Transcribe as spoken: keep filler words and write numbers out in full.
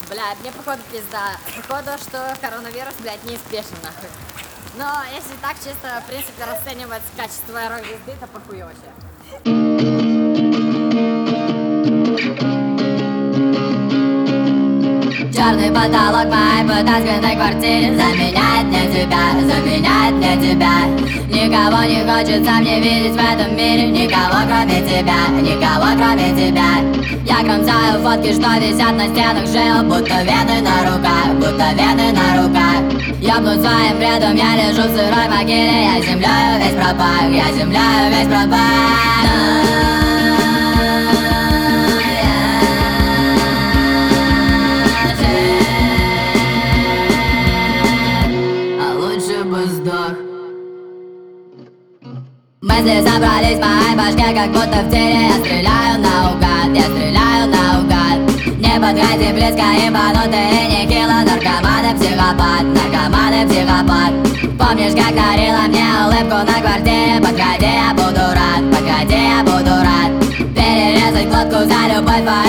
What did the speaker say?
Блядь, мне походу пизда. Походу, что коронавирус, блядь, неизбежен нахуй. Но если так чисто, в принципе, расценивать качество рок-звезды, то похуй вообще. Черный потолок моей потасканной квартире заменяет мне тебя, заменяет мне тебя. Никого не хочется мне видеть в этом мире, никого кроме тебя, никого кроме тебя. Я кромсаю фотки, что висят на стенах жил, будто вены на руках, будто вены на руках. Ёбнут своим бредом, я лежу в сырой могиле, я землею весь пропах, я землею весь пропах. Мысли собрались в моей башке, как будто в тире. Я стреляю наугад, я стреляю наугад. Не подходи близко, ебанутые нехило. Наркоманы, психопат, наркоманы, психопат. Помнишь, как дарила мне улыбку на квартире? Подходи, я буду рад, подходи, я буду рад. Перерезать глотку за любовь.